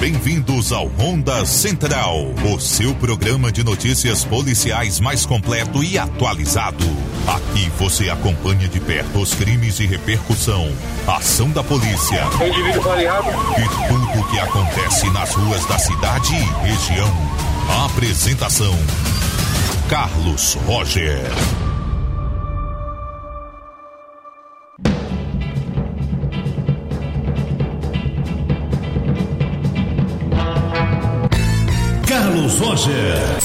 Bem-vindos ao Ronda Central, o seu programa de notícias policiais mais completo e atualizado. Aqui você acompanha de perto os crimes e repercussão, a ação da polícia e tudo o que acontece nas ruas da cidade e região. A apresentação: Carlos Roger. Carlos Roger.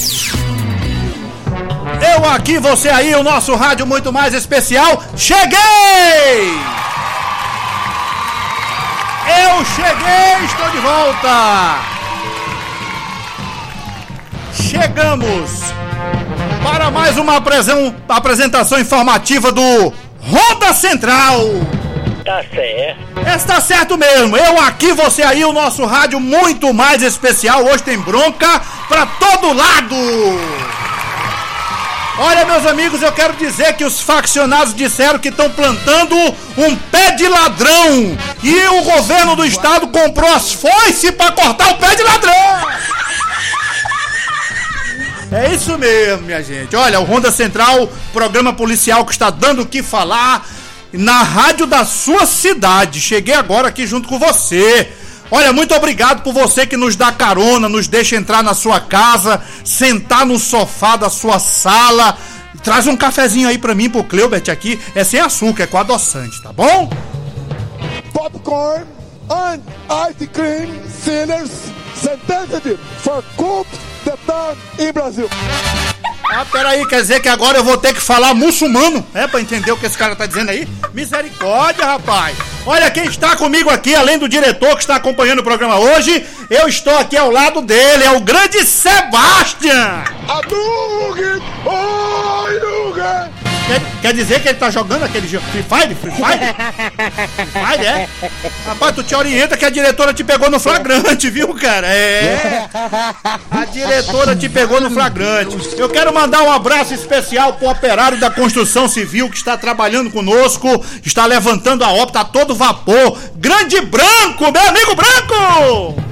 Eu aqui, você aí, o nosso rádio muito mais especial. Cheguei! Eu cheguei, estou de volta! Chegamos para mais uma apresentação informativa do Ronda Central. Tá certo. Está certo mesmo. Eu aqui, você aí, o nosso rádio muito mais especial. Hoje tem bronca pra todo lado. Olha, meus amigos, eu quero dizer que os faccionados disseram que estão plantando um pé de ladrão. E o governo do estado comprou as foices pra cortar o pé de ladrão. É isso mesmo, minha gente. Olha, o Ronda Central, programa policial que está dando o que falar na rádio da sua cidade. Cheguei agora aqui junto com você. Olha, muito obrigado por você que nos dá carona, nos deixa entrar na sua casa, sentar no sofá da sua sala. Traz um cafezinho aí pra mim, pro Cleubert aqui. É sem açúcar, é com adoçante, tá bom? Popcorn and ice cream sellers sentenced for coup d'etat em Brasil. Ah, peraí, quer dizer que agora eu vou ter que falar muçulmano, pra entender o que esse cara tá dizendo aí? Misericórdia, rapaz! Olha, quem está comigo aqui, além do diretor que está acompanhando o programa hoje, eu estou aqui ao lado dele, é o grande Sebastian! Quer dizer que ele tá jogando aquele jogo Free Fire? Free Fire, é? Rapaz, tu te orienta que a diretora te pegou no flagrante, viu, cara? É. A diretora te pegou no flagrante. Eu quero mandar um abraço especial pro operário da construção civil que está trabalhando conosco, está levantando a obra, tá todo vapor. Grande Branco, meu amigo Branco!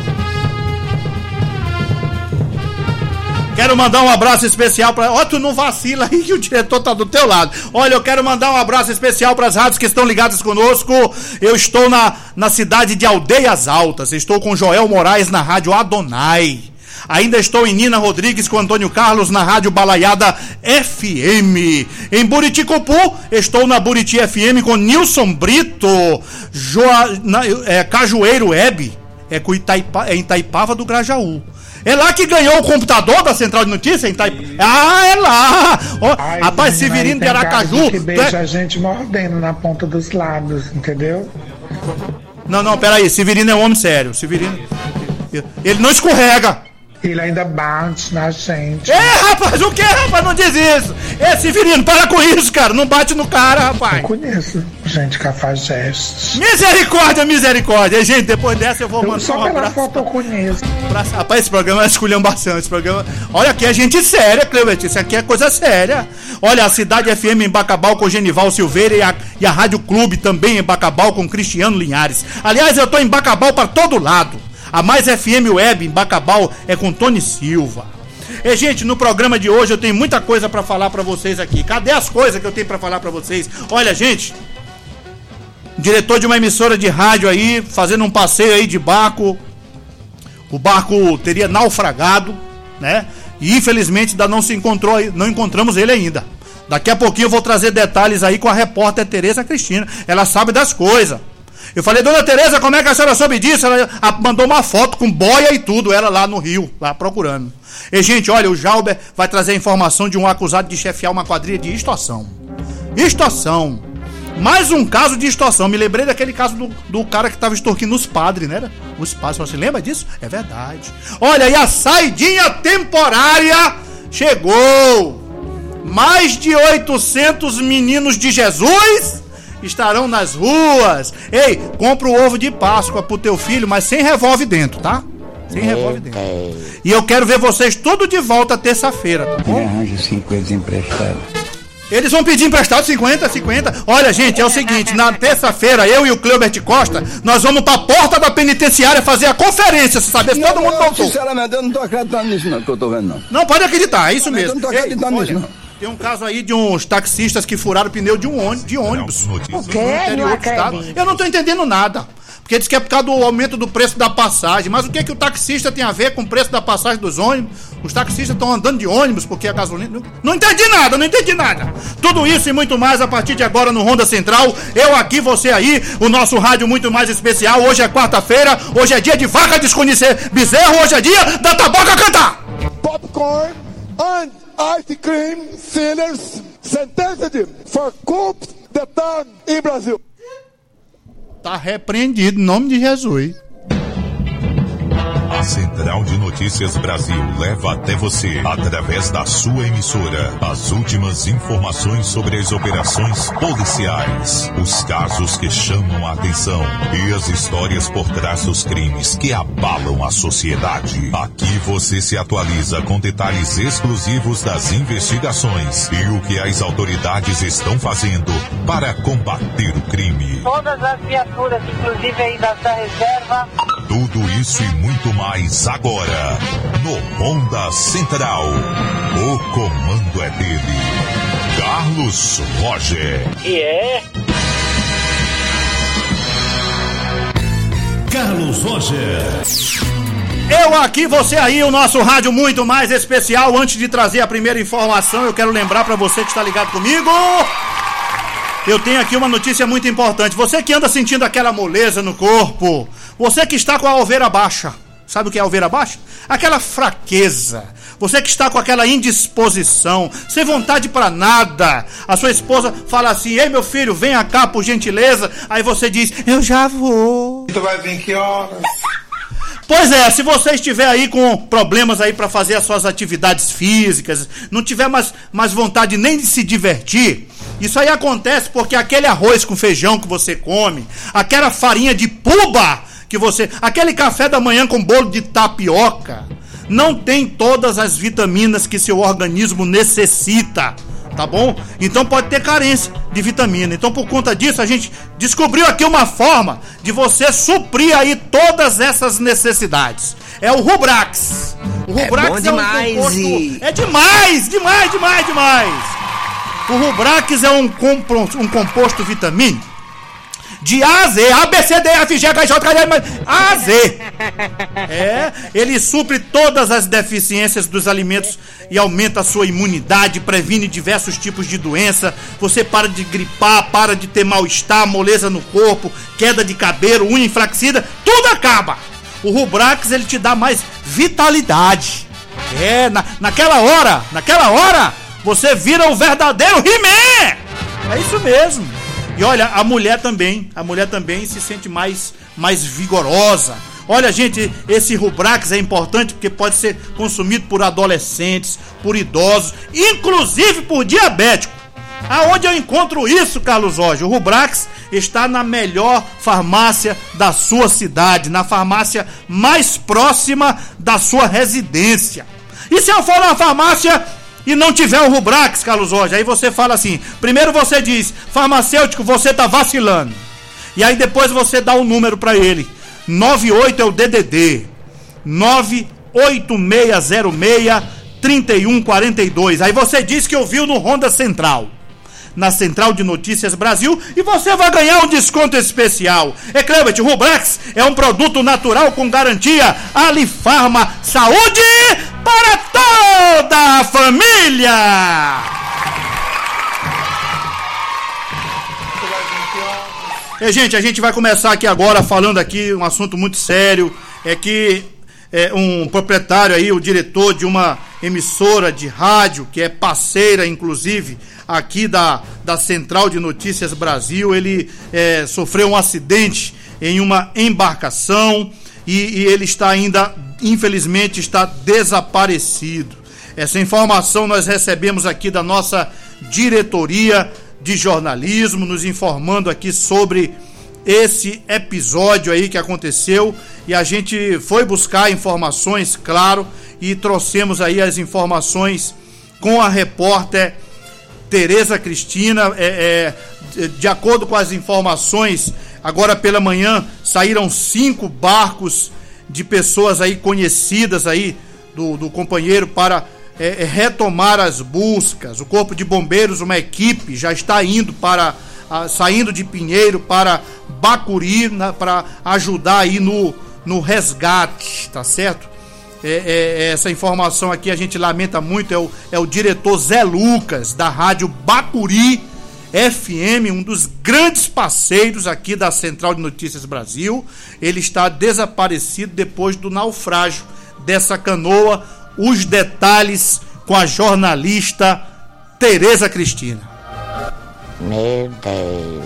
Quero mandar um abraço especial para... Ó, tu não vacila aí que o diretor tá do teu lado. Olha, eu quero mandar um abraço especial para as rádios que estão ligadas conosco. Eu estou na cidade de Aldeias Altas. Estou com Joel Moraes na rádio Adonai. Ainda estou em Nina Rodrigues com Antônio Carlos na rádio Balaiada FM. Em Buriticupu, estou na Buriti FM com Nilson Brito. Cajueiro Web. Em Itaipava do Grajaú. É lá que ganhou o computador da Central de Notícias? É lá! Oh, rapaz, Severino de Aracaju. Que beija a gente mordendo na ponta dos lábios, entendeu? Não, peraí. Severino é um homem sério. Severino. Ele não escorrega. Ele ainda bate na gente. Rapaz, o que, rapaz? Não diz isso. Severino, para com isso, cara. Não bate no cara, rapaz. Eu conheço gente cafajeste. Misericórdia. Gente, depois dessa eu vou mandar só um abraço. Só pela foto eu conheço. Rapaz, esse programa é esculhambação. Esse programa... Olha, aqui é gente séria, Cleubert. Isso aqui é coisa séria. Olha, a Cidade FM em Bacabal com Genival Silveira e a Rádio Clube também em Bacabal com Cristiano Linhares. Aliás, eu tô em Bacabal para todo lado. A Mais FM Web em Bacabal é com Tony Silva. Gente, no programa de hoje eu tenho muita coisa pra falar pra vocês aqui. Cadê as coisas que eu tenho pra falar pra vocês? Olha, gente, diretor de uma emissora de rádio aí, fazendo um passeio aí de barco. O barco teria naufragado, né? E infelizmente ainda não encontramos ele ainda. Daqui a pouquinho eu vou trazer detalhes aí com a repórter Tereza Cristina. Ela sabe das coisas. Eu falei, dona Tereza, como é que a senhora soube disso? Ela mandou uma foto com boia e tudo, ela lá no Rio, lá procurando. E, gente, olha, o Jalber vai trazer a informação de um acusado de chefiar uma quadrilha de extorsão. Extorsão. Mais um caso de extorsão. Me lembrei daquele caso do cara que estava extorquindo os padres, né? Os padres, você lembra disso? É verdade. Olha, e a saidinha temporária chegou. Mais de 800 meninos de Jesus estarão nas ruas. Ei, compra o ovo de Páscoa pro teu filho, mas sem revólver dentro, tá? Sem revólver dentro. E eu quero ver vocês tudo de volta terça-feira, tá bom? Ele arranja 5 coisas emprestadas. Eles vão pedir emprestado 50. Olha, gente, é o seguinte, na terça-feira, eu e o Cleubert Costa, nós vamos pra porta da penitenciária fazer a conferência, se saber se todo mundo voltou. Sinceramente, eu não tô acreditando nisso não, que eu tô vendo não. Não, pode acreditar, é isso mesmo. Eu não tô acreditando nisso não. Tem um caso aí de uns taxistas que furaram o pneu de ônibus. O quê? Não acredito. Eu não tô entendendo nada. Porque diz que é por causa do aumento do preço da passagem. Mas o que o taxista tem a ver com o preço da passagem dos ônibus? Os taxistas estão andando de ônibus porque a gasolina... Não entendi nada. Tudo isso e muito mais a partir de agora no Ronda Central. Eu aqui, você aí, o nosso rádio muito mais especial. Hoje é quarta-feira, hoje é dia de vaca desconhecer bezerro, hoje é dia da tabaca cantar. Popcorn and ice cream sellers sentenced for coups that done in Brazil. Tá repreendido em nome de Jesus. A Central de Notícias Brasil leva até você, através da sua emissora, as últimas informações sobre as operações policiais, os casos que chamam a atenção e as histórias por trás dos crimes que abalam a sociedade. Aqui você se atualiza com detalhes exclusivos das investigações e o que as autoridades estão fazendo para combater o crime. Todas as viaturas, inclusive aí da reserva. Tudo isso e muito mais agora, no Ronda Central. O comando é dele, Carlos Roger. E é? Carlos Roger. Eu aqui, você aí, o nosso rádio muito mais especial. Antes de trazer a primeira informação, eu quero lembrar pra você que está ligado comigo... Eu tenho aqui uma notícia muito importante. Você que anda sentindo aquela moleza no corpo, você que está com a alveira baixa, sabe o que é a alveira baixa? Aquela fraqueza. Você que está com aquela indisposição, sem vontade pra nada. A sua esposa fala assim: ei, meu filho, venha cá por gentileza. Aí você diz: eu já vou. Tu vai vir que horas? Pois é, se você estiver aí com problemas aí para fazer as suas atividades físicas, não tiver mais vontade nem de se divertir, isso aí acontece porque aquele arroz com feijão que você come, aquela farinha de puba que você... aquele café da manhã com bolo de tapioca, não tem todas as vitaminas que seu organismo necessita, tá bom? Então pode ter carência de vitamina. Então por conta disso a gente descobriu aqui uma forma de você suprir aí todas essas necessidades. É o Rubrax. O Rubrax é um composto... É demais. O Rubrax é um composto vitamínico de A a Z, A, B, C, D, F, G, H, J, K, L, A a Z. Ele supre todas as deficiências dos alimentos e aumenta a sua imunidade, previne diversos tipos de doença. Você para de gripar, para de ter mal-estar, moleza no corpo, queda de cabelo, unha enfraquecida, tudo acaba. O Rubrax, ele te dá mais vitalidade. Naquela hora, você vira o verdadeiro He-Man. É isso mesmo. E olha, a mulher também se sente mais vigorosa. Olha, gente, esse Rubrax é importante porque pode ser consumido por adolescentes, por idosos, inclusive por diabético. Aonde eu encontro isso, Carlos Roger? O Rubrax está na melhor farmácia da sua cidade, na farmácia mais próxima da sua residência. E se eu for na farmácia e não tiver o Rubrax, Carlos Roger, aí você fala assim, primeiro você diz: farmacêutico, você tá vacilando. E aí depois você dá o número pra ele. 98 é o DDD 98606-3142. Aí você diz que ouviu no Ronda Central, na Central de Notícias Brasil, e você vai ganhar um desconto especial. Cleubert, o Rubrax é um produto natural com garantia Alifarma, saúde para toda a família. Gente, a gente vai começar aqui agora falando aqui um assunto muito sério. É que um proprietário aí, o diretor de uma emissora de rádio, que é parceira, inclusive, aqui da Central de Notícias Brasil, ele sofreu um acidente em uma embarcação e ele está ainda, infelizmente, está desaparecido. Essa informação nós recebemos aqui da nossa diretoria de jornalismo, nos informando aqui sobre esse episódio aí que aconteceu, e a gente foi buscar informações, claro, e trouxemos aí as informações com a repórter Tereza Cristina, de acordo com as informações, agora pela manhã saíram 5 barcos de pessoas aí conhecidas aí do companheiro para retomar as buscas. O Corpo de Bombeiros, uma equipe, já está indo saindo de Pinheiro para Bacuri, para ajudar aí no resgate, tá certo? Essa informação aqui a gente lamenta muito, é o diretor Zé Lucas, da rádio Bacuri FM, um dos grandes parceiros aqui da Central de Notícias Brasil. Ele está desaparecido depois do naufrágio dessa canoa. Os detalhes com a jornalista Tereza Cristina. Meu Deus.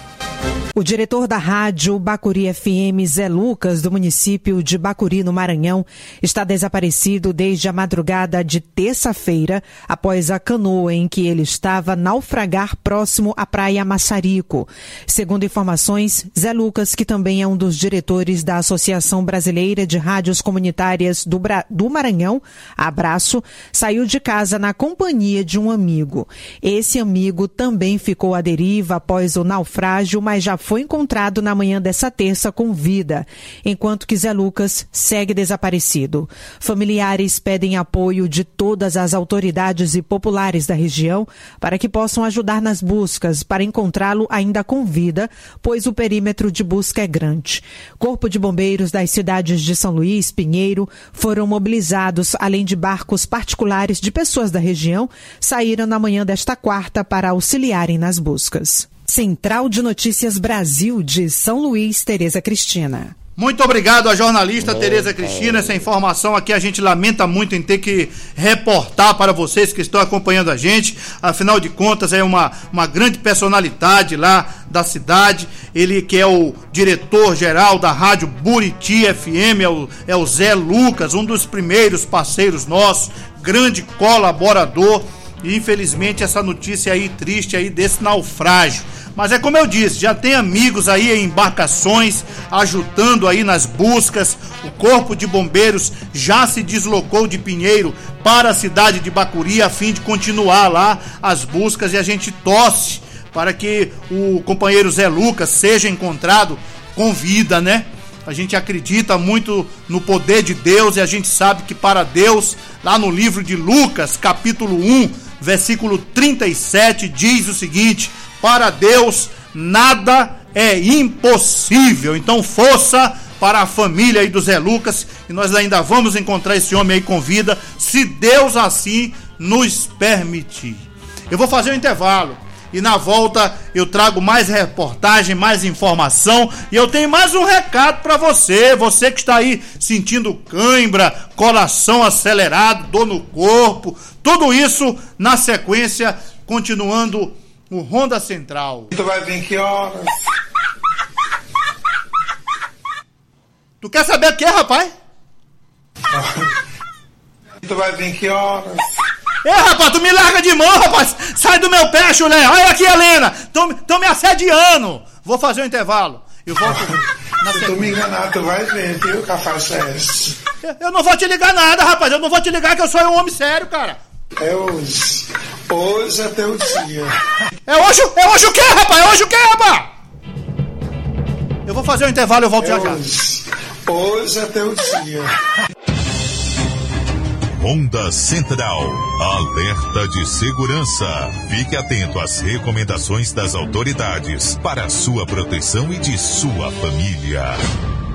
O diretor da rádio Bacuri FM, Zé Lucas, do município de Bacuri, no Maranhão, está desaparecido desde a madrugada de terça-feira, após a canoa em que ele estava naufragar próximo à praia Massarico. Segundo informações, Zé Lucas, que também é um dos diretores da Associação Brasileira de Rádios Comunitárias do Maranhão, Abraço, saiu de casa na companhia de um amigo. Esse amigo também ficou à deriva após o naufrágio, mas já foi encontrado na manhã dessa terça com vida, enquanto que Zé Lucas segue desaparecido. Familiares pedem apoio de todas as autoridades e populares da região para que possam ajudar nas buscas para encontrá-lo ainda com vida, pois o perímetro de busca é grande. Corpo de Bombeiros das cidades de São Luís, Pinheiro, foram mobilizados, além de barcos particulares de pessoas da região, saíram na manhã desta quarta para auxiliarem nas buscas. Central de Notícias Brasil, de São Luís, Tereza Cristina. Muito obrigado à jornalista Tereza Cristina. Essa informação aqui a gente lamenta muito em ter que reportar para vocês que estão acompanhando a gente. Afinal de contas, é uma grande personalidade lá da cidade. Ele que é o diretor-geral da rádio Buriti FM, é o Zé Lucas, um dos primeiros parceiros nossos, grande colaborador. E infelizmente essa notícia aí triste aí desse naufrágio. Mas é como eu disse, já tem amigos aí em embarcações ajudando aí nas buscas. O Corpo de Bombeiros já se deslocou de Pinheiro para a cidade de Bacuri a fim de continuar lá as buscas, e a gente torce para que o companheiro Zé Lucas seja encontrado com vida, né? A gente acredita muito no poder de Deus e a gente sabe que para Deus, lá no livro de Lucas, capítulo 1, versículo 37, diz o seguinte: para Deus nada é impossível. Então força para a família aí do Zé Lucas, e nós ainda vamos encontrar esse homem aí com vida, se Deus assim nos permitir. Eu vou fazer um intervalo e na volta eu trago mais reportagem, mais informação, e eu tenho mais um recado para você que está aí sentindo cãibra, coração acelerado, dor no corpo, tudo isso na sequência, continuando o Ronda Central. Tu vai vir que horas? Tu quer saber o que, rapaz? Tu vai vir que horas? Rapaz, tu me larga de mão, rapaz! Sai do meu pé, chulé! Olha aqui, Helena! Tão me assediando! Vou fazer um intervalo. Eu volto na Se tu me enganar, tu vai ver, viu, Cafajeste? Eu não vou te ligar nada, rapaz! Eu não vou te ligar que eu sou um homem sério, cara! É hoje. Hoje é teu dia. É hoje o quê, rapaz? É hoje o quê, rapaz? Eu vou fazer um intervalo e eu volto já já. Hoje é teu dia. Ronda Central, alerta de segurança. Fique atento às recomendações das autoridades para a sua proteção e de sua família.